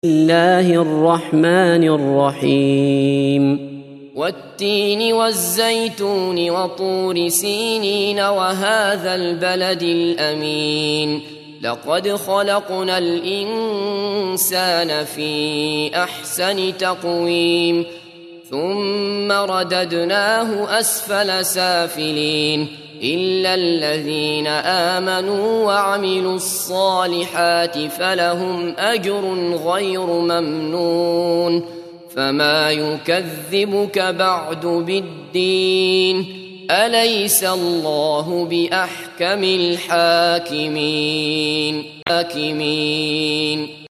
الله الرحمن الرحيم والتين والزيتون وطور سينين وهذا البلد الأمين لقد خلقنا الإنسان في أحسن تقويم ثم رددناه أسفل سافلين إلا الذين آمنوا وعملوا الصالحات فلهم أجر غير ممنون فما يكذبك بعد بالدين أليس الله بأحكم الحاكمين